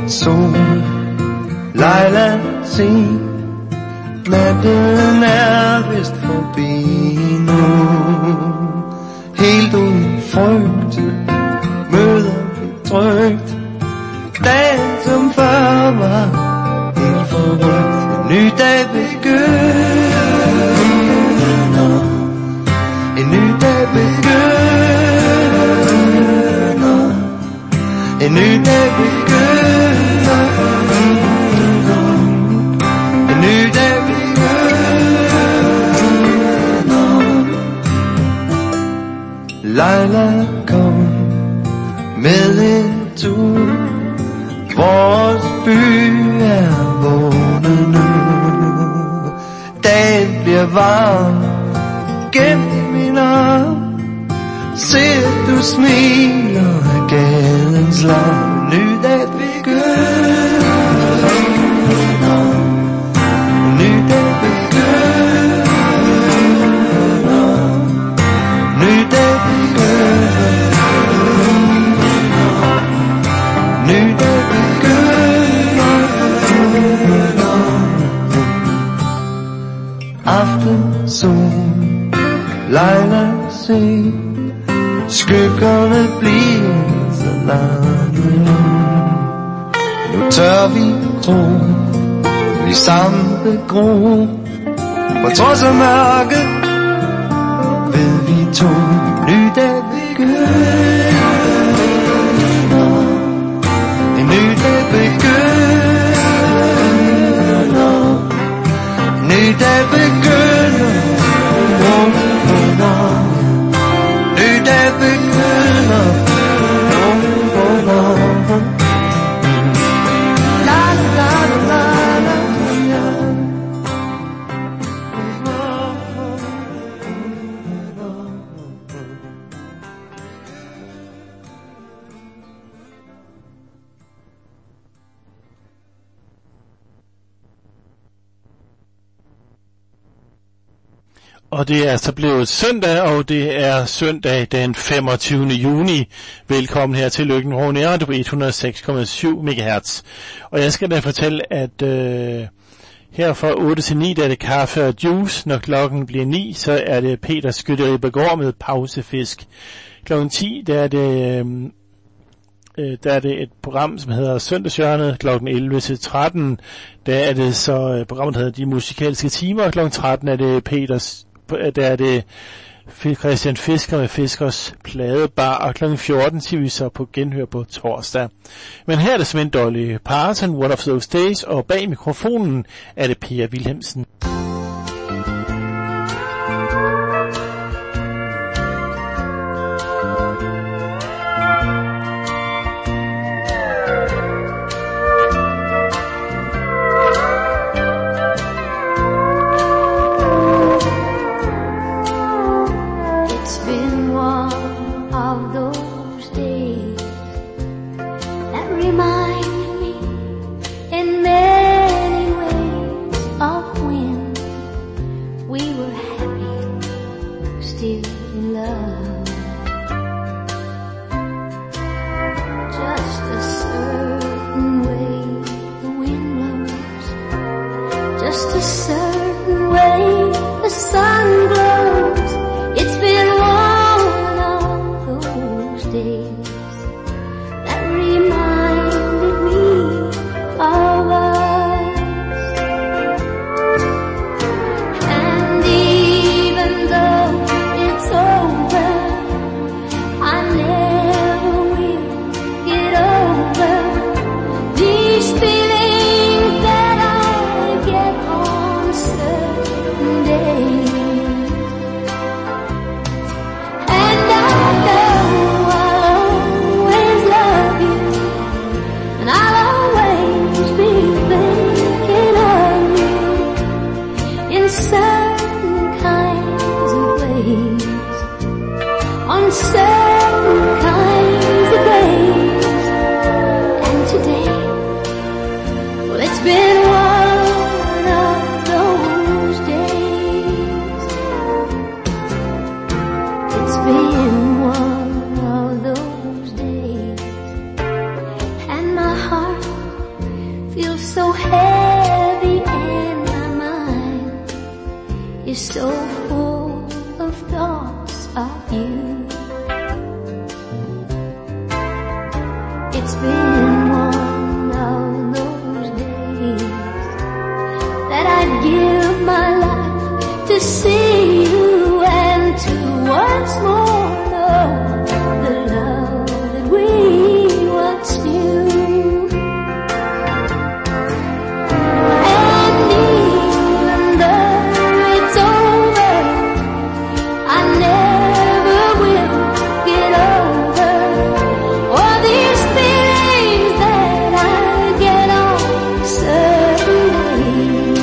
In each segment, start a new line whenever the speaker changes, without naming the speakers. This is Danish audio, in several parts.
sol. Leila, se, natten er vist forbi nu. Helt uden frygt møder vi trygt dagen som før var helt forrygt. En ny dag begynder, en ny dag begynder, en ny dag begynder, en ny dag begynder. Leila, kom med en tur. Vores by er vågnet nu. Dagen bliver varm gennem min arm. Se at du smiler af gadens larm. Ny dag begynder, ny dag begynder, ny dag begynder, ny dag begynder. Aftensol, Leila, se, skyggerne bliver så lange nu. Nu tør vi tro, vi sammen vil gro. På trods af mørket ved vi to. Ny dag begynder, en ny dag begynder, ny dag begynder, ny dag begynder. La la la la la.
Og det er altså blevet søndag, og det er søndag den 25. juni. Velkommen her til Lykken på 106,7 MHz. Og jeg skal da fortælle, at her fra 8 til 9, der er det kaffe og juice. Når klokken bliver 9, så er det Peter Skytteribegård med pausefisk. Klokken 10, der er det et program, som hedder Søndagshjørnet. Klokken 11 til 13, der er det så programmet, der hedder De Musikalske Timer. Klokken 13 er det Christian Fisker med Fiskers Pladebar, og klokken 14 siger vi så på genhør på torsdag. Men her er det Svend Dolly Parton, One of Those Days, og bag mikrofonen er det Per Wilhelmsen.
of you. It's been one of those days that I'd give my life to see you and to once more know the love that we once knew. And even though it's over, I never will get over all these feelings that I get on certain days.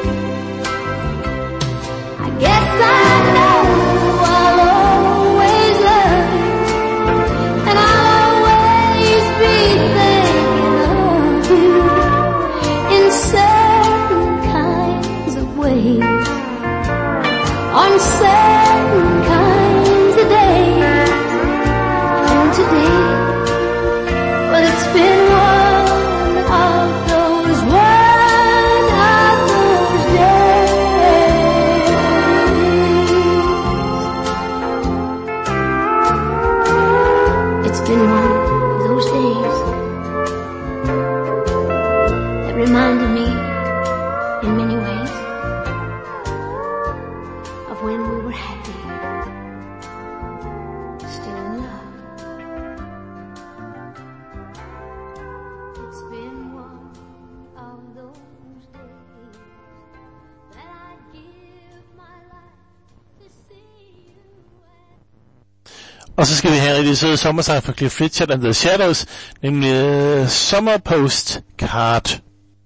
I guess I know I'll always love you, and I'll always be thinking of you in certain kinds of ways, on certain kinds of days. And today, well, it's been one of those days. It's been one of those days that reminded me in many ways of when we were happy, still in love. It's been one of those days that I'd give my life to see you.
Og så skal vi have en rigtig søde sommersang fra Cliff Richard and the Shadows, nemlig Summer Postcard.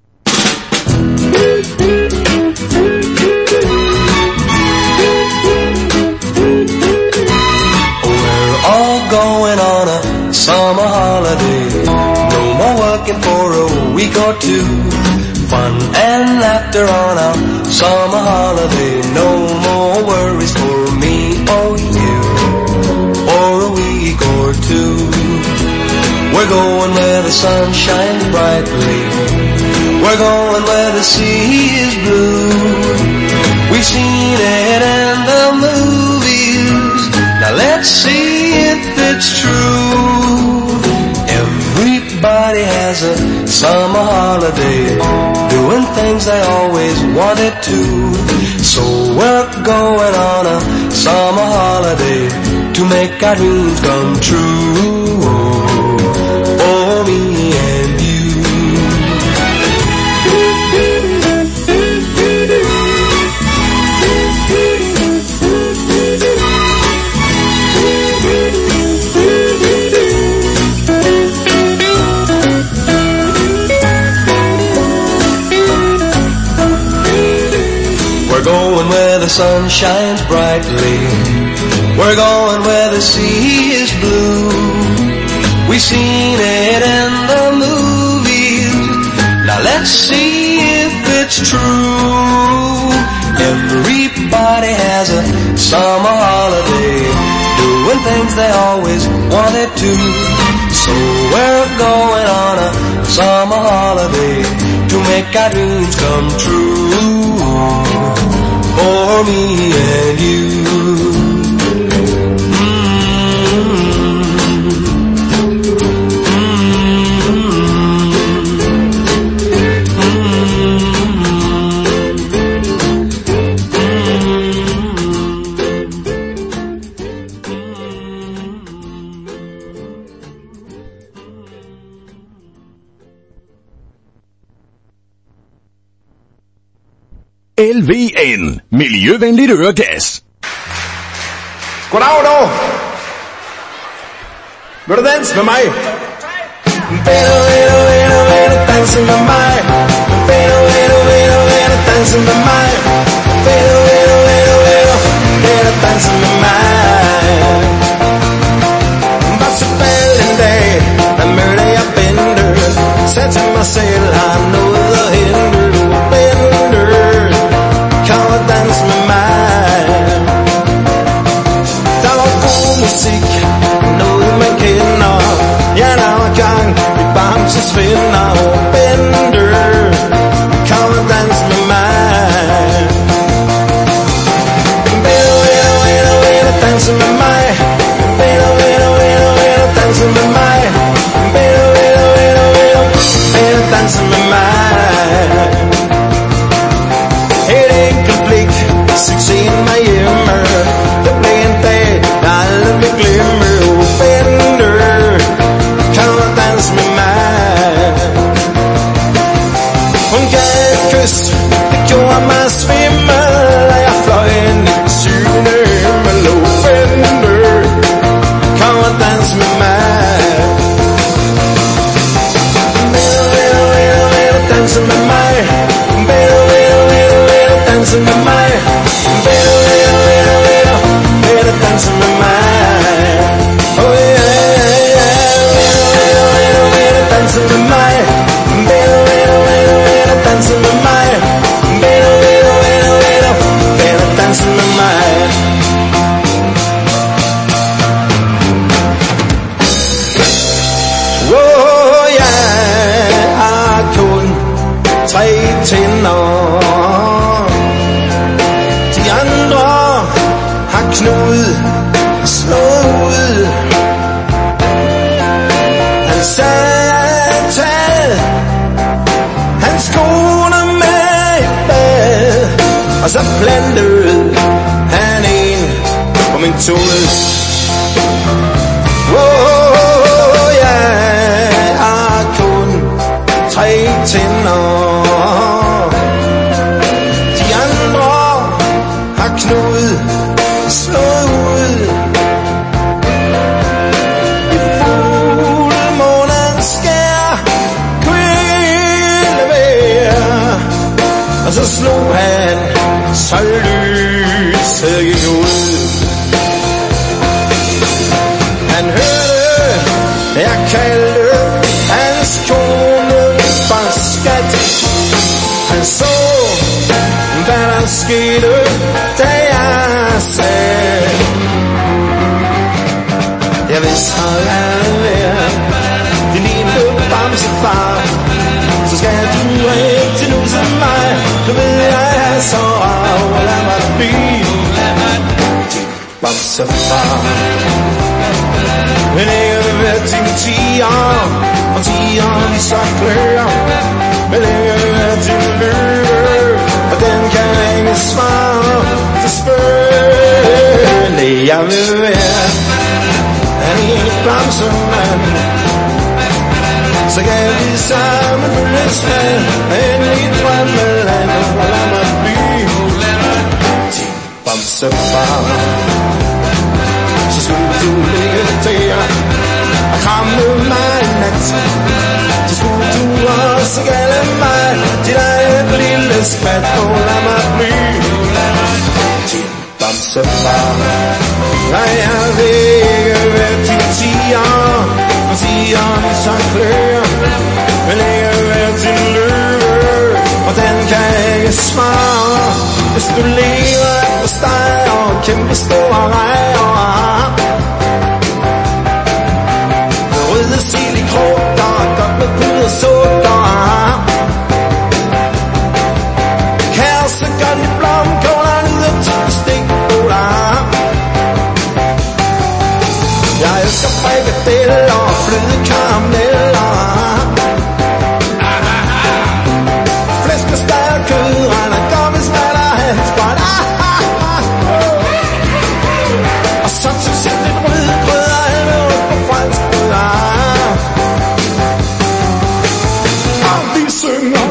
We're all going on a summer holiday. No more working for a week or two. Fun and laughter on our summer holiday. No more worries for me or you, for a week or two. We're going where the sun shines brightly. We're going where the sea is blue. We've seen it in the movies. Now let's see if it's true. Everybody has a summer holiday, doing things they always wanted to. So we're going on a summer holiday to make our dreams come true. For me and you. We're going where the sun shines brightly. We're going where the sea is blue. We've seen it in the movies. Now let's see if it's true. Everybody has a summer holiday, doing things they always wanted to. So we're going on a summer holiday to make our dreams come true. For me and you.
LVN, miljøvenligt øregas.
Goddag du. Vil du danse med mig? Vil du danse med mig? Vil du danse med mig? Vil du danse med mig? Var så bad en dag, der mødte jeg Bender. Sagde til mig selv, har noget at hente. Du er Bender, kom og dans med mig. Der var god musik, noget man kender. Ja, der var gang i Bamses Venner. Og Bender, kom og dans med mig. Vil du danse med mig? danse med mig. Oh yeah, vil du danse med mig? Vil du danse med mig? Vil du danse med mig? Oh, jeg har kun 3 tænder. De andre har knud slået ud. Han sagde taget hans kone med i bad, og så plantede han en på min tud. Oh, jeg har kun 3 tænder. De andre har knud slået ud. I fuldmånens skær kunne ikke være, og så slog han, så lyset gik ud. Han hørte, jeg kaldte hans kone for skat. Han så, hvad der skete, da jeg sagde, jeg vidste aldrig være din lille bamsefar. Så skal du ikke til nu som mig. Du ved jeg er så rav. Lad mig blive din bamsefar. Men ikke vil være din tiger, og tigeren så klør. Men ikke vil være din løve, og den kan ikke svare. Så spørg, nej, jeg vil være en lille bamsemand. Så kan vi sammen følges med en lille drømmeland. Og lad mig blive din bamsefar. Så skulle du ligge der og kramme mig i nat. Så skulle du også kalde mig dit eget lille skvat. Og lad mig blive din bamsefar. Nej, jeg vil ikke være din tiger, og tigeren så klør. Men ikke være din løve, og den kan ikke svare. Hvis du lever på steg og kæmpe store rejer, røde sild i krukker, godt med pud og sukker. Kæreste gør dit blomkåler, lyder til stikboller. Jeg elsker frikadeller og flødekarameller. Flæskesteg og kød, regner godt, hvis man er hans godt. Og så synes jeg lidt rødgrød og helvede på fransk brød. Og vi synger.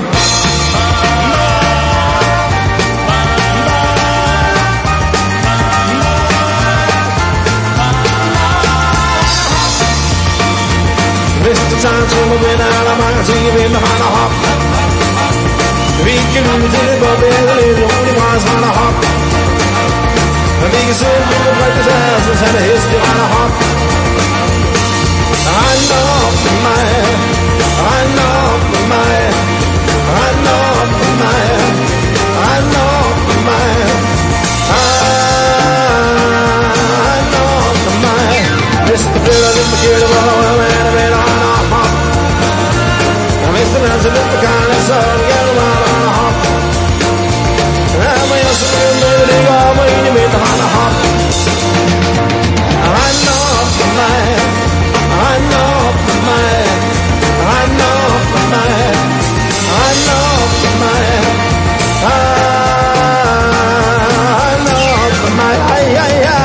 Næste time trummer vinder, er der mange ting i vinder, han og hop. Vi kan lyde til det, hvor vi er lidt rolig, bræs, han og hop. Men vi kan se, vi kan brække sig her, så han er hest, vi render hop. Rend op med mig, rend op med mig, rend op med mig, rend op med mig, rend op med mig. Hvis det bliver lidt forkert, hvor jeg mener, han og hop. Og hvis det er til lidt for karne, så er det gerne bare han og hop. Ja, men jeg så vil med, det går mig ind i midten, han og hop. Rend op med mig, rend op med mig, rend op med mig, rend op med mig, rend op med mig, ej, ej, ej.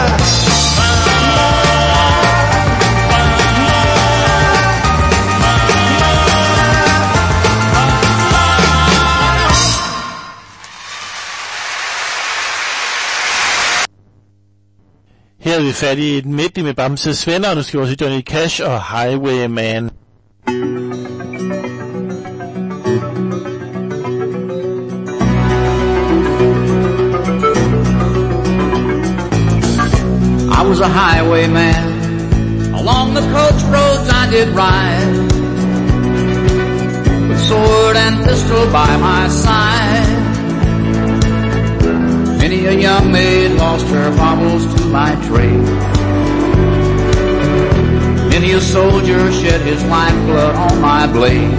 Her er vi færdige i et medley med Bamses venner, og nu skal vi også Johnny Cash og Highwayman.
I
was a highwayman. Along the coach roads I did ride, with sword and pistol by my side. Many a young maid lost her baubles to my trade. Many a soldier shed his lifeblood on my blade.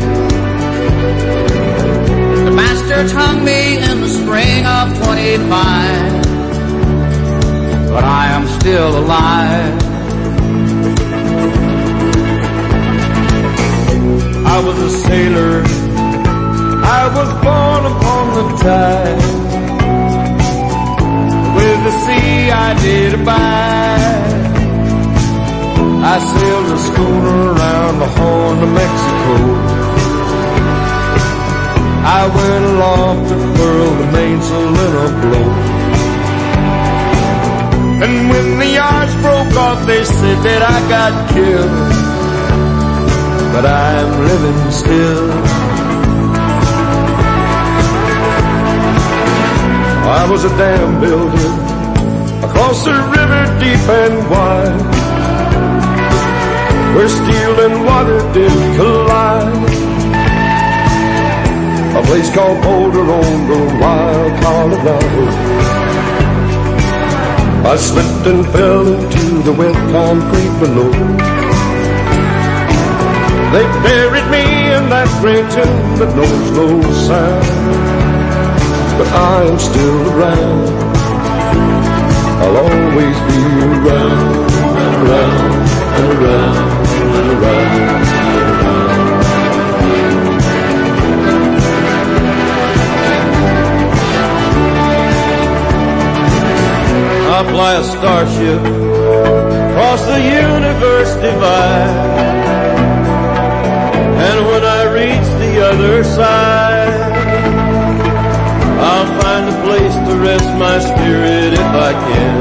The bastards hung me in the spring of 25, but I am still alive.
I was a sailor, I was born upon the tide. With the sea I did abide. I sailed a schooner around the Horn of Mexico. I went aloft to furl the mainsail in a blow. And when the yards broke off, they said that I got killed. But I'm living still. I was a dam builder across the river deep and wide, where steel and water did collide. A place called Boulder on the wild Colorado. I slipped and fell into the wet concrete below. They buried me in that gray tomb that knows no sound. But I am still around. I'll always be around and around and around and around. I fly a starship across the universe divide, and when I reach the other side, I'll find a place to rest my spirit if I can.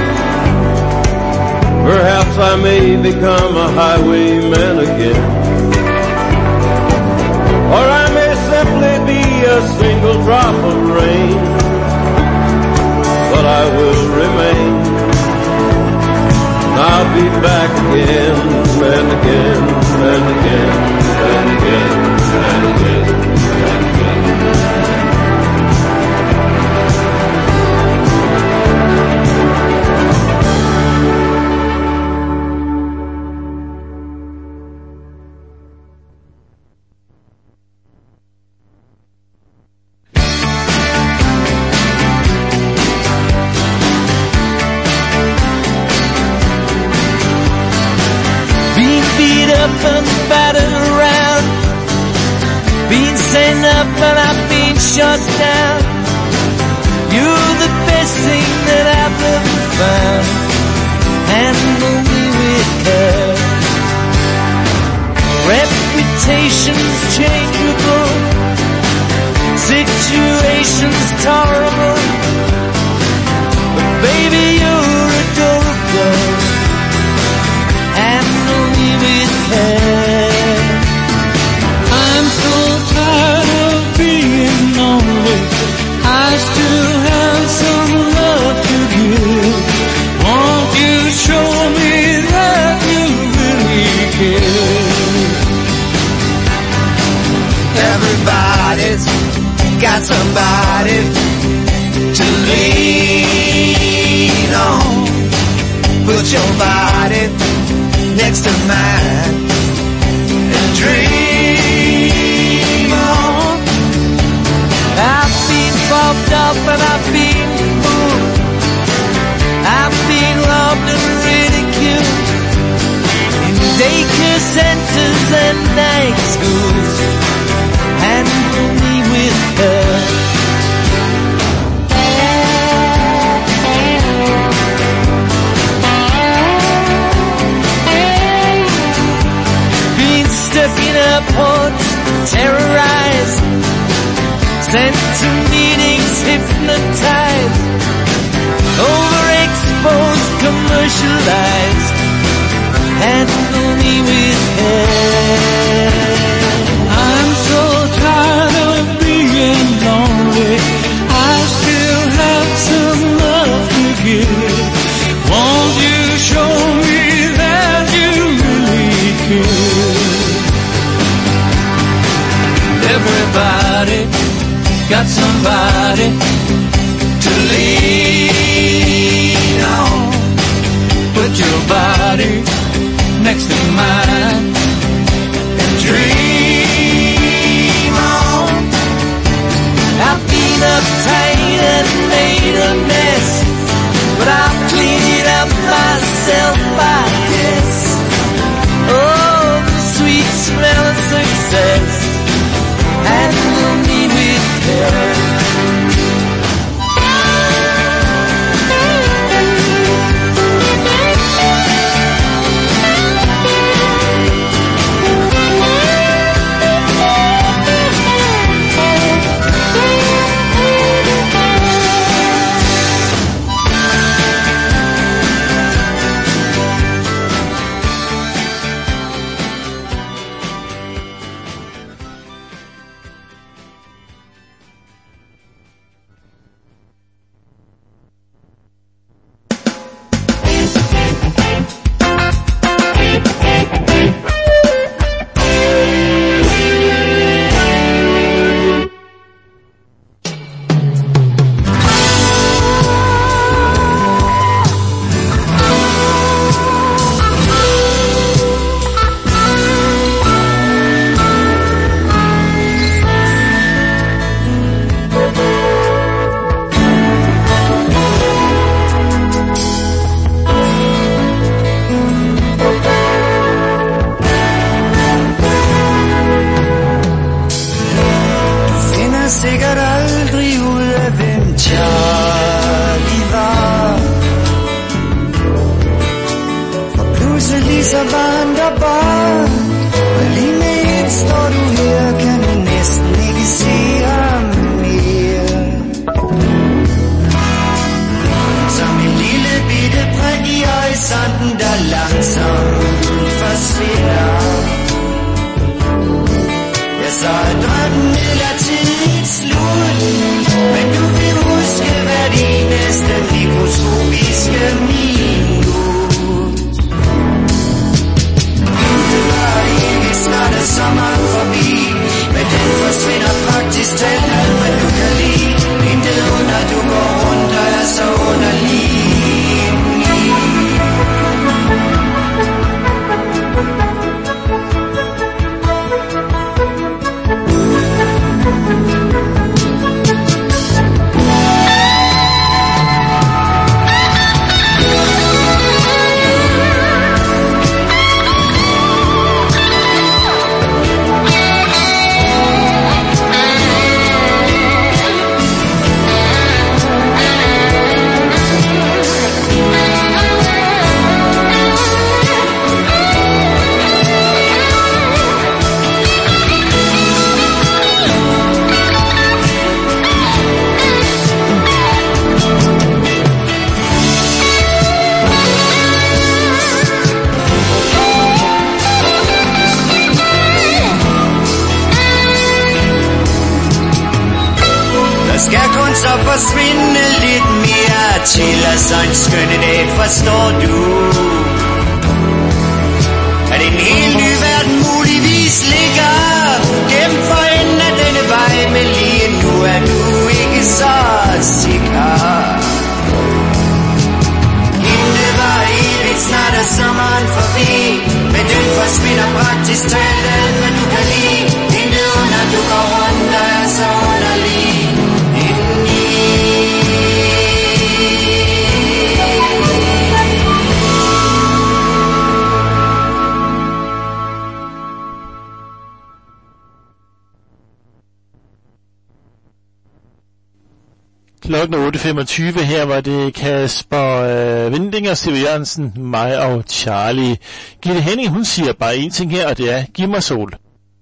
Perhaps I may become a highwayman again, or I may simply be a single drop of rain, but I will remain. I'll be back again and again and again and again and again and again.
And battered around, been sent up and I've been shut down. You're the best thing that I've ever found. Handle me with care. Reputation's changeable, situation's tolerable, but baby you're adorable. Handle me with care. I'm so tired of being lonely. I still have some love to give. Won't you show me that you really care?
Everybody's got somebody to lean on. Put your body next to mine and dream on.
I've been bumped up and I've been moved. I've been loved and ridiculed in daycare centers and night schools. Handle me with her. Stuck in airports, terrorized, sent to meetings, hypnotized, overexposed, commercialized. Handle me with care.
I'm so tired of being lonely. I still have some love to give. Won't you
got somebody to lean on. Put your body next to mine and dream on. I've been uptight and made a mess, but I'll clean it up myself, I guess. Oh, the sweet smell of success handle me with care.
Klokken 8.25, her var det Kasper Vinding og Steve Jørgensen, mig og Charlie. Gitte Henning, hun siger bare en ting her, og det er, giv mig sol.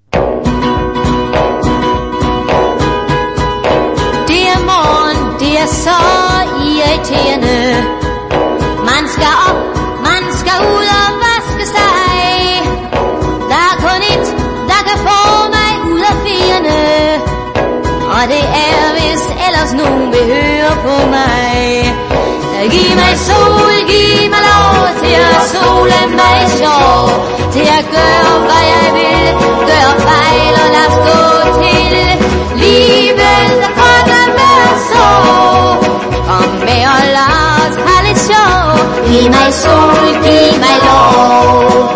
Det er morgen, det er så irriterende. Man skal op, man skal ud og vaske sig. Der er kun et, der kan få mig ud af fjerne. Og det er, hvis ellers nogen vil høre på mig. Giv mig sol, giv mig lov til at sole mig sjov. Til at gøre, hvad jeg vil, gør fejl og lad stå til. Livet er Giv mig sol, giv mig lov.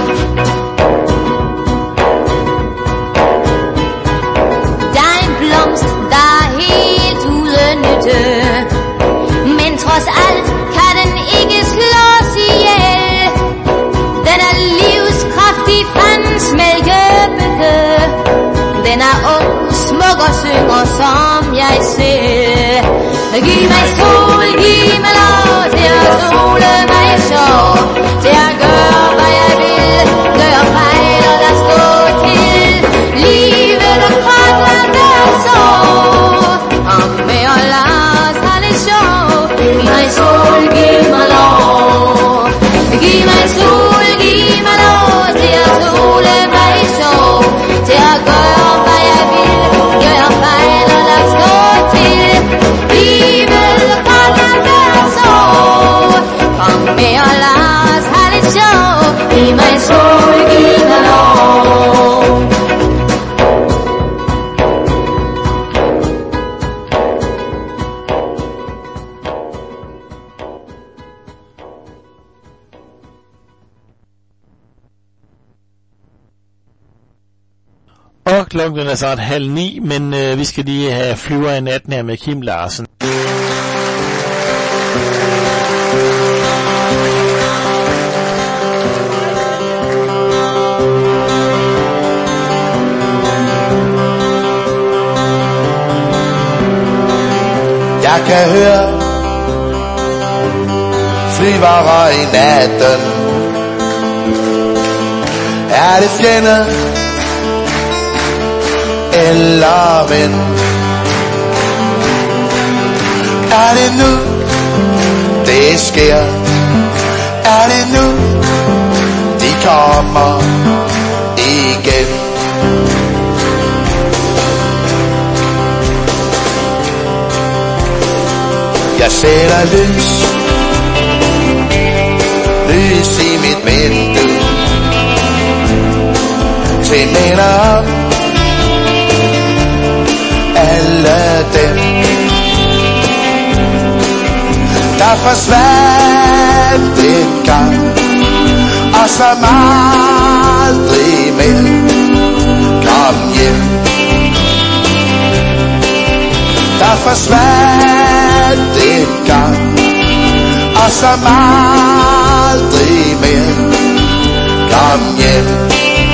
Der er en blomst, der er helt uden nytte, men trods alt kan den ikke slås ihjel. Den er livskraftig, fandens mælkebøtte. Den er ung, smuk og synger som jeg ser. Giv mig sol, giv mig lov til at sole mig sjov, til at gøre hvad jeg vil, gøre fejl og lad stå til. Livet er kratlet af sorg, kom med og lad os have det sjov. Giv mig sol, giv mig lov. Giv mig sol, giv mig lov til at sole mig sjov, til at gøre hvad jeg vil, gøre fejl og lad stå til. Livet er kratlet af sorg, kom med og lad os have det sjov. Giv mig sol, giv mig lov.
Og klokken er snart 8:30, men vi skal lige have Flyver i natten her med Kim Larsen.
Jeg kan høre flyvere i natten. Er det fjender eller ven? Er det nu det sker? Er det nu de kommer igen? Jeg sætter lys i mit vindue, til minder om alle dem, der forsvandt en gang, og som aldrig mere kom hjem. Der forsvandt en gang, og som aldrig mere kom hjem.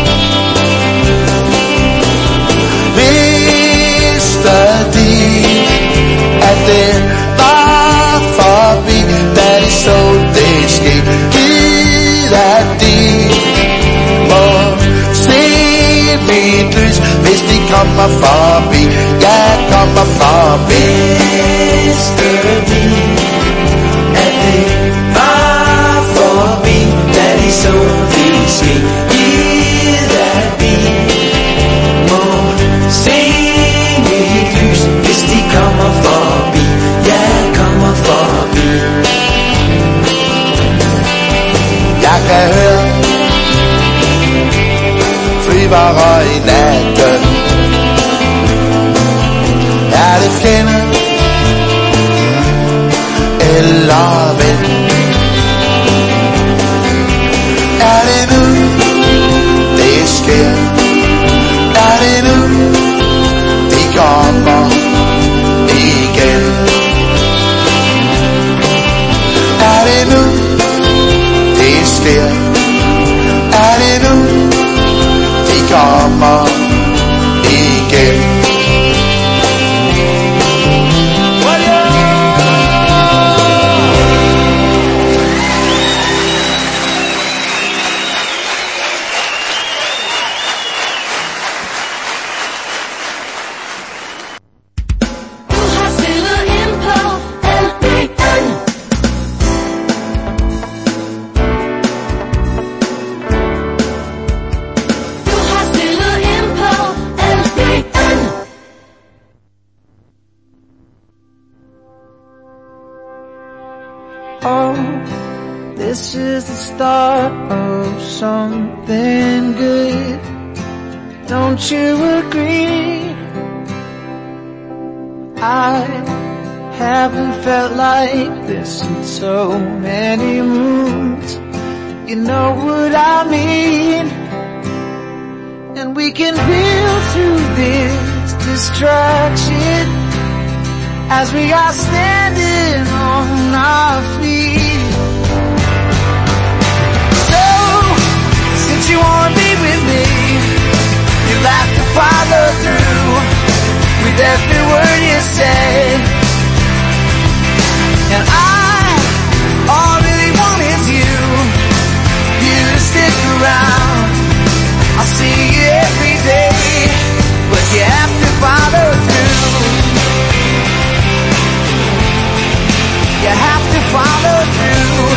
Vidste de, at det var forbi, da de så det ske? Giv at de må se mit lys, hvis de kommer forbi. Jeg kommer forbi. Vidste de, at det var forbi, da de så det ske? Giv at de må se mit lys, hvis de kommer forbi. Jeg kommer forbi. Jeg kan høre flyvere i natten. Er det fjender eller ven? Er det nu det sker? Er det nu de kommer igen? Er det nu det sker? Er det nu de kommer igen?
This is the start of something good. Don't you agree? I haven't felt like this in so many moons. You know what I mean? And we can build through this distraction as we are standing on our feet. So, since you wanna be with me, you'll have to follow through with every word you say. And all I really want is you to stick around. I'll see you every day, but you have to follow through. You have to follow through.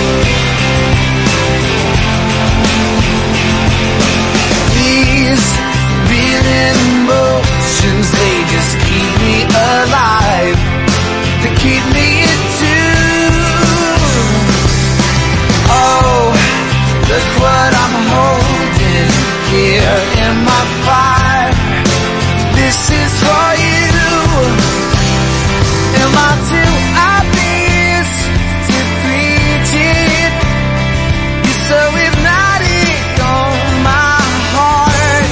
These reeling emotions, they just keep me alive. They keep me in tune. Oh, look what I'm holding here in my fire. This is for you. Am I too obvious to preach it? You're so hypnotic on my heart.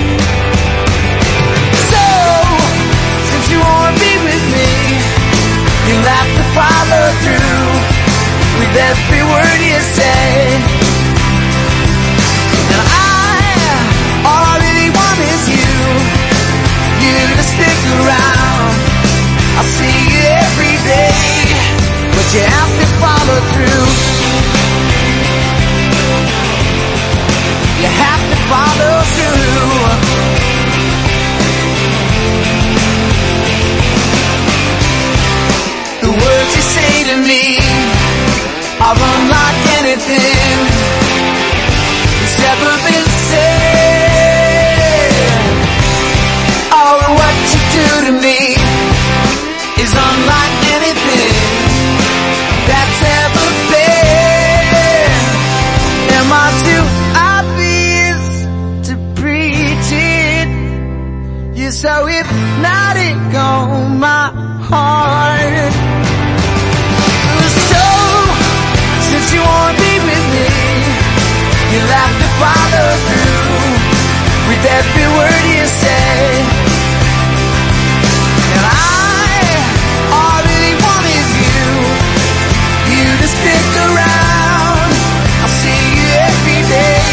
So, since you wanna be with me, you'll have to follow through with every word you say. And all I really want is you to stick around. I'll see you every day, but you have to follow through. You have to follow through. The words you say to me are unlike anything that's ever been said. Oh, what you do to me is unlike anything that's ever been. Am I too obvious to preach it? You're so hypnotic on my heart. So, since you wanna be with me, you'll have to follow through with every word you say. And all I really want is you to stick around. I'll see you every day.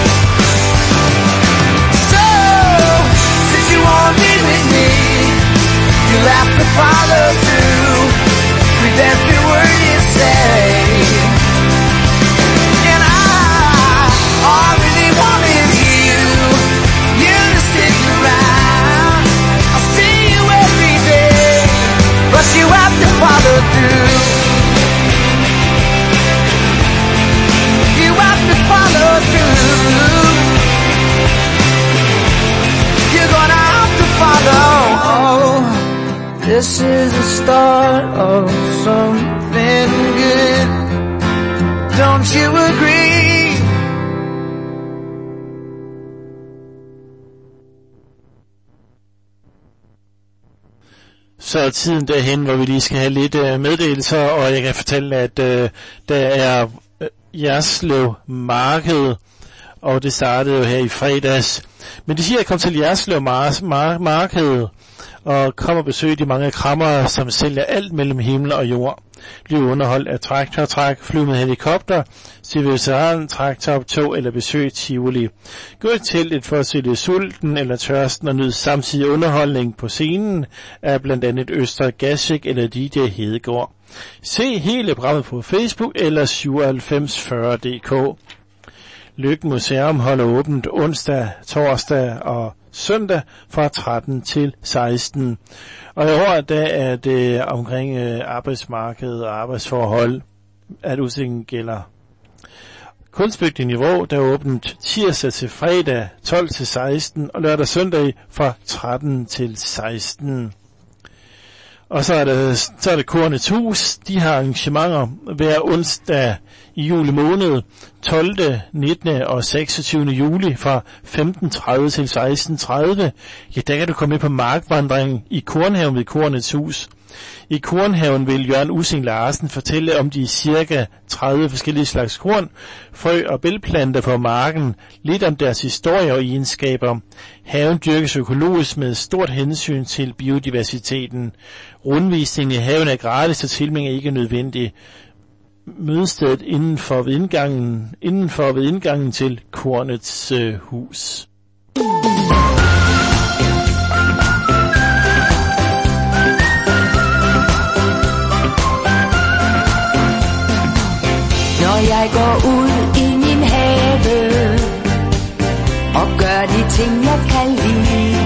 So, since you wanna be with me, you'll have to follow through with every word you say. And all I really want is you to stick around. I'll see you every day, but you have to follow through. You have to follow through. You're gonna have to follow. This is the start of something good. Don't you agree?
Så er tiden derhen, hvor vi lige skal have lidt meddelelser, og jeg kan fortælle, at der er Jerslev Marked, og det startede jo her i fredags. Men det siger, at jeg kom til Jerslev Marked, og kom og besøge de mange krammere, som sælger alt mellem himmel og jord. Bliv underholdt af traktortræk, flyve med helikopter, se veteran, traktoroptog eller besøg Tivoli. Gå til et for at sælge sulten eller tørsten og nyd samtidig underholdning på scenen af blandt andet Øster Gasik eller DJ Hedegaard. Se hele programmet på Facebook eller 9740.dk. Lykken Museum holder åbent onsdag, torsdag og søndag fra 13 til 16. Og i år der er det omkring arbejdsmarked og arbejdsforhold, at udstillingen gælder. Kunstbygning Niveau, der er åbent tirsdag til fredag 12 til 16 og lørdag søndag fra 13 til 16. Og så er det Kornets Hus. De har arrangementer hver onsdag i juli måned, 12., 19. og 26. juli fra 15.30 til 16.30. Ja, der kan du komme med på markvandring i Kornhaven ved Kornets Hus. I Kornhaven vil Jørgen Ussing Larsen fortælle om de cirka 30 forskellige slags korn, frø og bælgplanter på marken, lidt om deres historie og egenskaber. Haven dyrkes økologisk med stort hensyn til biodiversiteten. Rundvisningen i haven er gratis, og tilmelding er ikke nødvendig. Mødestedet indenfor ved indgangen til Kornets hus.
Når jeg går ud i min have og gør de ting jeg kan lide,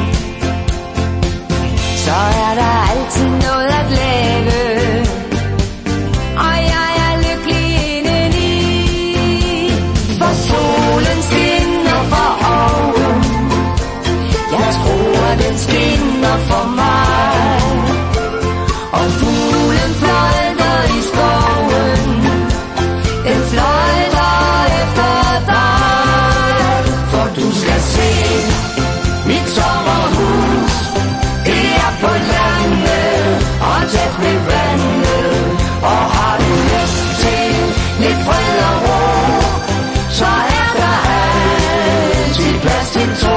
så er der altid noget at lave, og jeg er lykkelig indeni. For solen skinner for oven, jeg tror den skinner for mig, og fuglen fløjter i skoven, den fløjter efter dig. For du skal se mit sommerhus, det er på landet og tæt ved vandet. Og har du lyst til lidt fred og ro, så er der altid plads til to.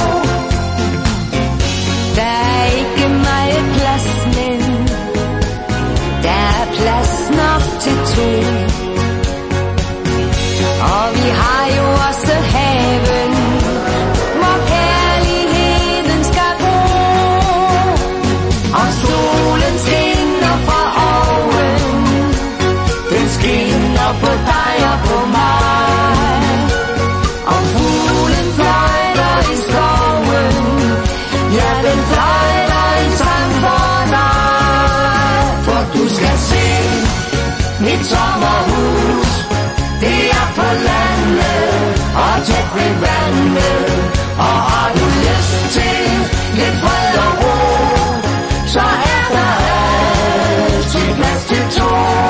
Der er ikke meget plads, men der er plads nok til to. Og vi har jo også haven, hvor kærligheden skal bo. Og solen skinner fra oven, den skinner på dig og på mig. Og fuglen fløjter i skoven, ja, den fløjter i sang for dig. For du skal se mit sommerhus, det er på landet og tæt ved vandet. Og har du lyst til lidt fred og ro, så er der altid plads til to.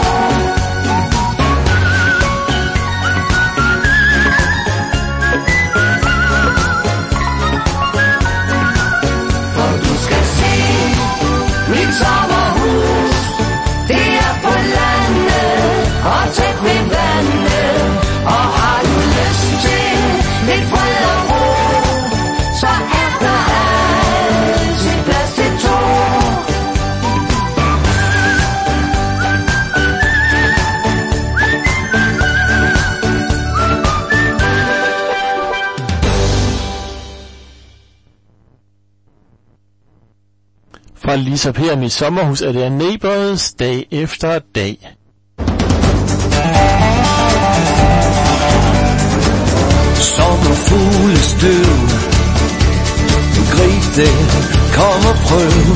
For du skal se mit sommerhus, det er på landet og tæt ved vandet. Og har du lyst til lidt fred og ro, så er der altid plads til to.
Fra Lisa Per, mit sommerhus, er det Neighbors dag efter dag.
Sommerfuglestøv, grib det, kom og prøv.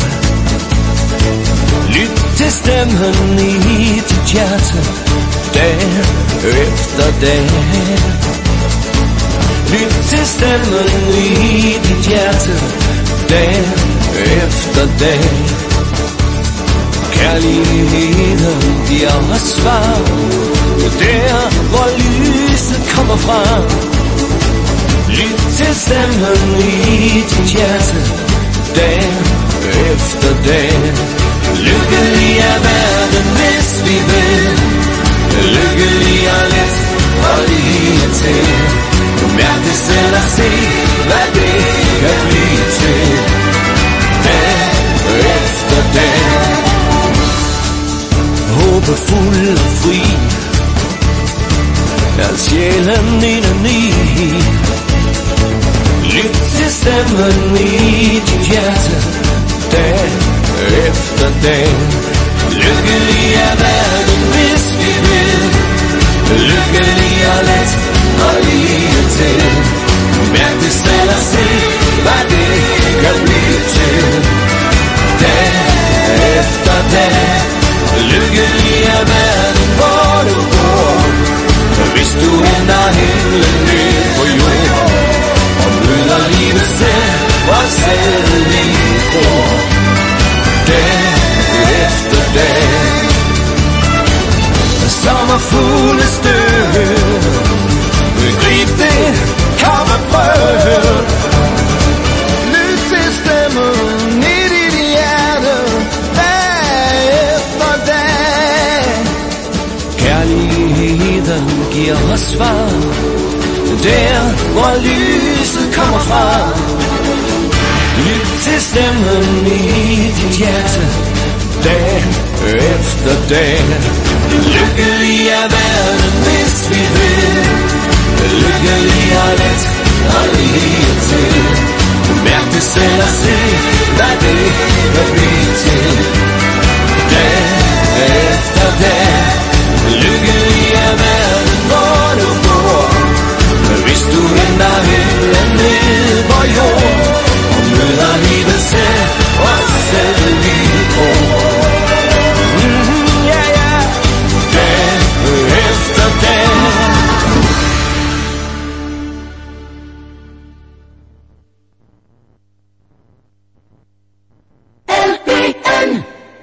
Lyt til stemmen i dit hjerte, dag efter dag. Lyt til stemmen i dit hjerte, dag efter dag. Kærligheden giver os svar, der hvor lyset kommer fra. Lyt til stemmen i dit hjerte, dag efter dag. Lykkelig er verden, hvis vi vil. Lykkelig er let og lige til. Mærk det selv og se, hvad det kan blive til. Dag efter dag. Håbefuld og fri, er sjælen indeni. Lyt til stemmen i dit hjerte, dag efter dag. Lykkelig er verden, hvis vi vil. Lykkelig er let og lige til. Mærk det selv og se, hvad det kan blive til. Dag efter dag. Lykkelig er verden, hvor du bor. Hvis du ender himlen ned på jorden og møder livet selv og selv lige bor. Dag efter dag. Sommerfuglestøv, grib det, kom og prøv. Lyt til stemmen i dit hjerte, dag Der hvor lyset kommer fra. Lyt til stemmen i dit hjerte, dag efter dag. Lykkelig er verden, hvis vi vil. Lykkelig og let og lige til. Mærk det selv og se, hvad det kan blive til. Dag efter dag. Lykkelig er verden, hvor du bor. Hvis du henter himlen ned på jord og møder livet selv og selv vilkår. Dag efter dag. LBN.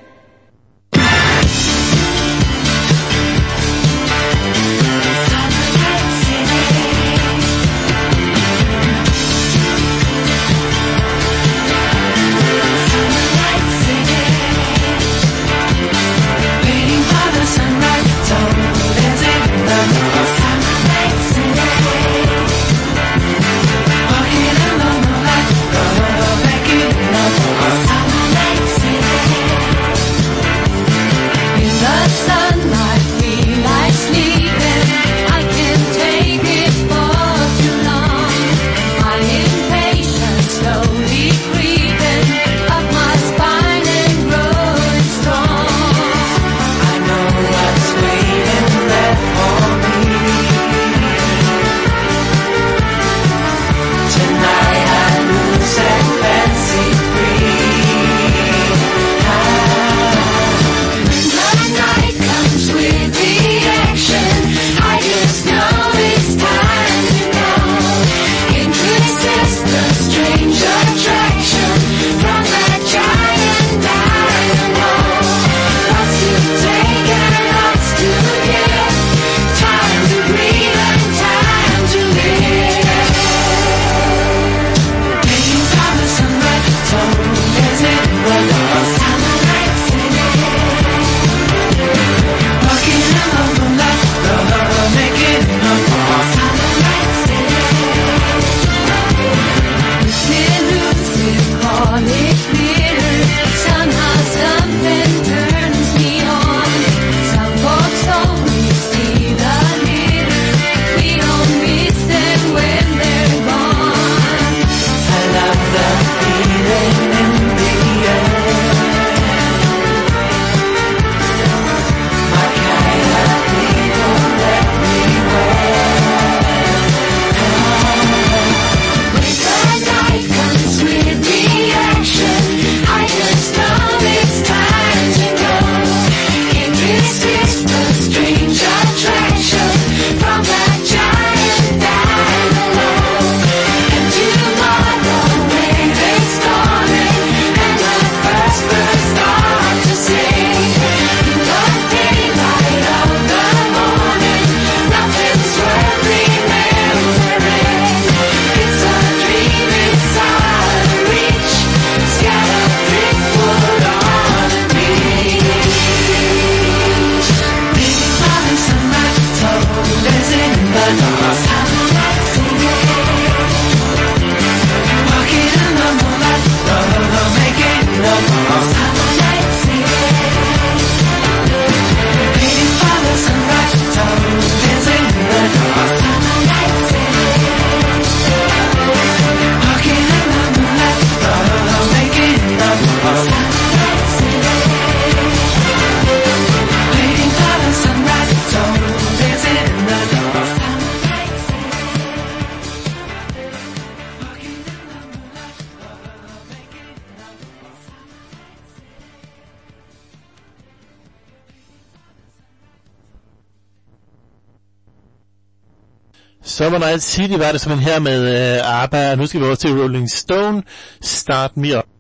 Summer Night City var det simpelthen her med ABBA, og nu skal vi over til Rolling Stone, Start Me Up.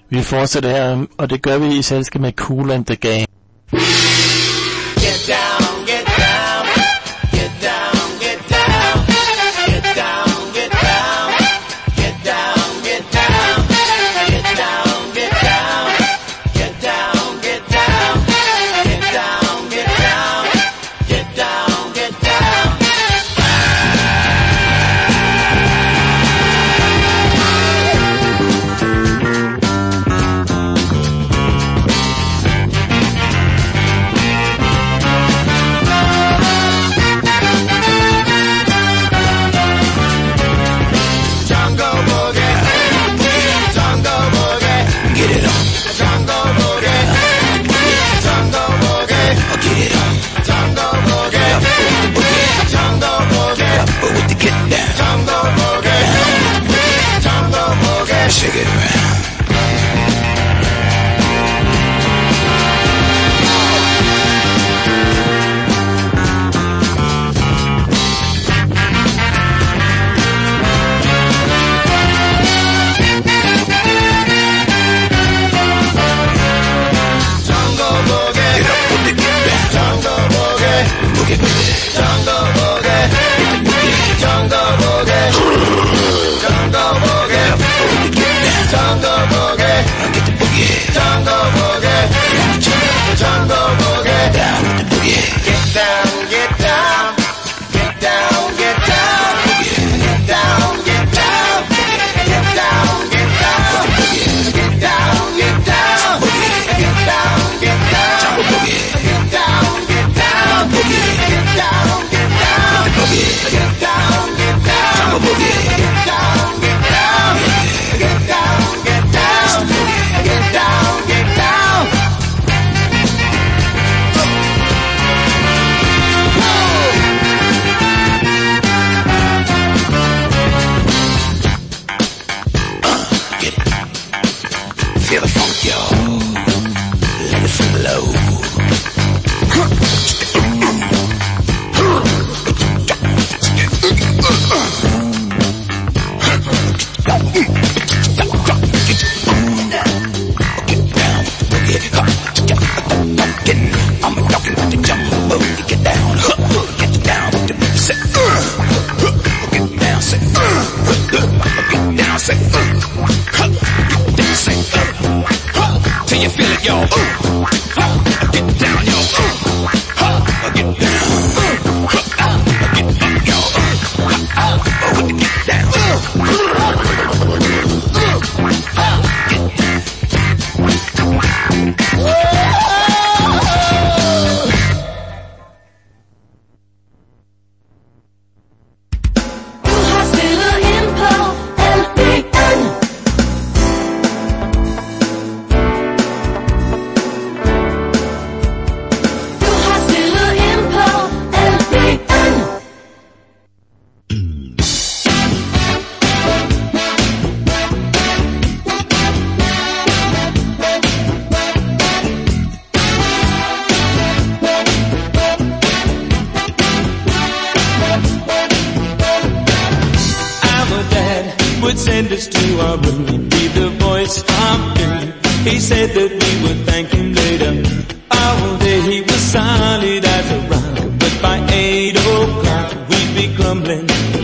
Vi fortsætter her, og det gør vi i selskab med Kool and the Gang.
Get down, get down, get down, get down, get down, get down, get down, get down, get down, get down, get down, get down, get down, get down, get down, get down.
Shake it around. Till you feel it, yo. Get down, yo. Get down. Get up, yo. Get down.
would send us to our room and leave the voice of doom. He said that we would thank him later. All day he was solid as a rock, but by 8 o'clock we'd be crumbling.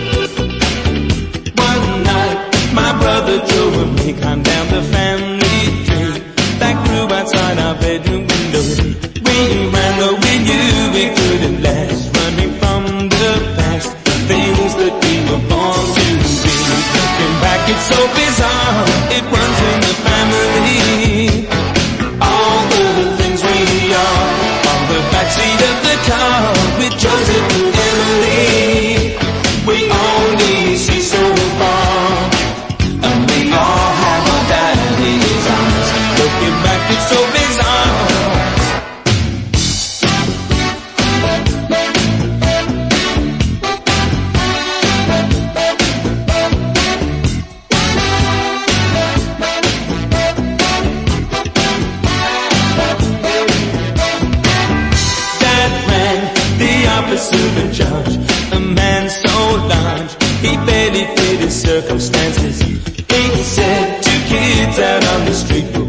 One night my brother Joe and me climbed down the family tree that grew outside our bedroom window. We ran though we knew we couldn't last, running from the past, the things that we were born to be. Looking back, it's so bizarre, it runs in the family. All the things we are on the backseat of the car with Joseph and Emily. We only see so far, and we all have our daddy's eyes. Looking back, it's so bizarre. In charge, a man so large, he barely fit his circumstances. He said, 2 kids out on the street.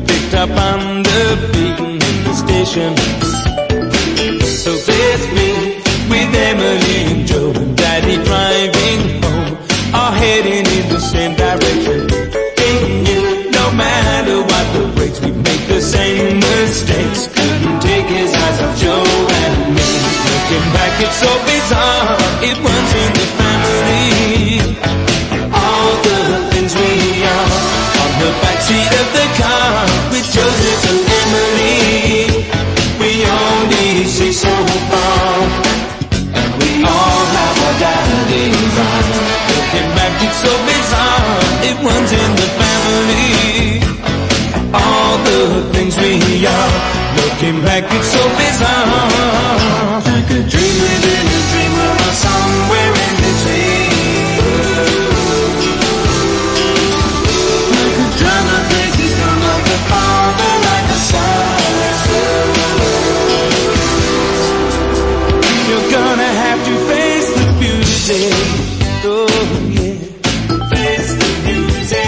up on the beat in the station. So there's me with Emily and Joe and Daddy driving home, all heading in the same direction. Hey, yeah, no matter what the breaks, we make the same mistakes. Couldn't take his eyes off Joe and me. Looking back, it's so bizarre. It runs in the family. All the things we are on the backseat of the car with Joseph and Emily. We only see so far, and we all have our daddy's eyes. Looking back, it's so bizarre. It runs in the family. All the things we are. Looking back, it's so bizarre. Like a dream within a dream, we're somewhere in between. Like a drama place, it's gone like a father, like a son. You're gonna have to face the music. Oh yeah, face the music.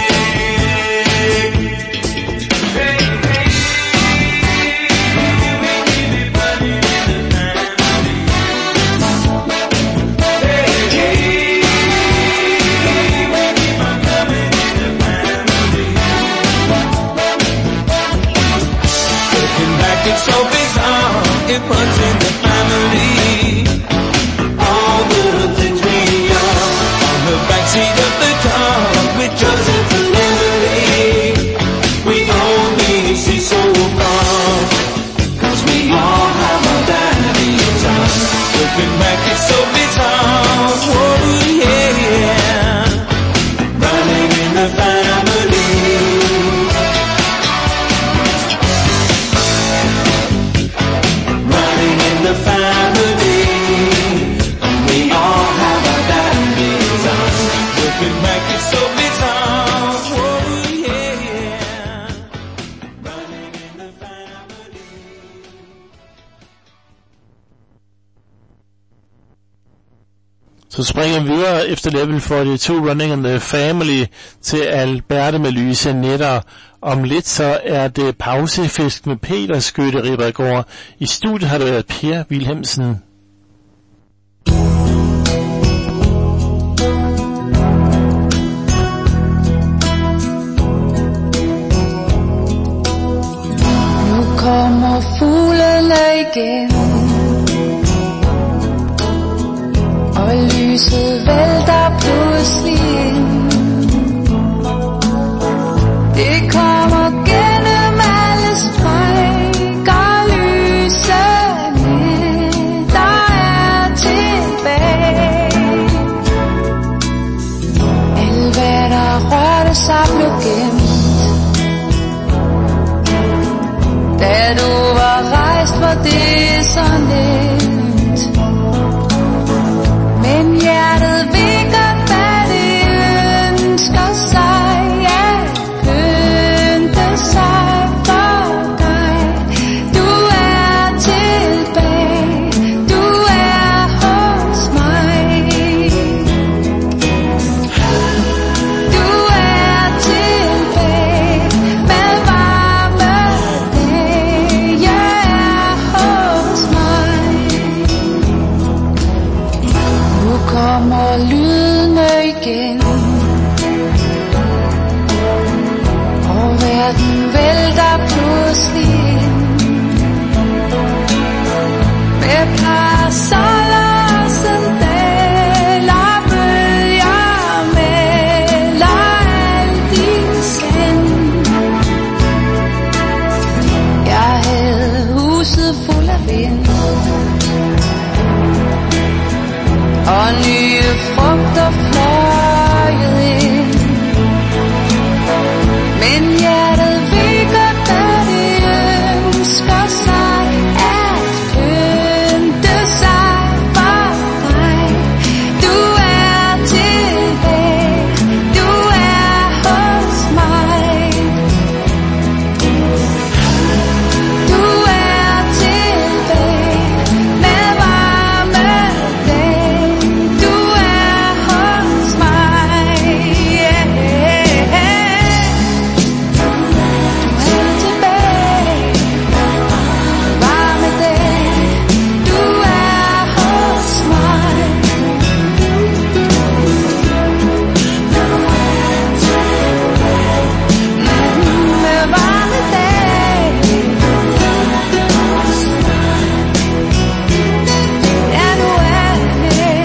It's so bizarre, it runs in the family. All the things we are on the backseat of the car with Joseph and Emily. We only see so far, 'cause we all have our daddy's eyes. Looking back, it's so bizarre. Oh yeah, running in the family. The family, and we all have our daddy's eyes. Looking back, it's so bizarre. Oh yeah, running in the family.
Så springer vi videre efter level 42, Running in the Family, til Alberte med lyse nætter. Om lidt så er det pausefisk med Peter Skytte Ribbergaard. I studiet har det været Per Wilhelmsen.
Nu kommer fuglene igen, og lyset vælter pludselig ind. Det kommer gennem alle strækker, lysene, der er tilbage. Alt hvad der rørte sig blev gemt, da du var rejst, var det så nemt. Men hjertet ved godt, hvad det ønsker sig. Sig for dig. Du er tilbage, du er hos mig. Du er tilbage med varme dage. Jeg er hos mig. Nu kommer lydene igen, verden vælter pludselig ind. Med parasoller og sandaler, bølger melder alt i sind. Jeg havde huset fuld af vind, og nye frugter fløjet ind.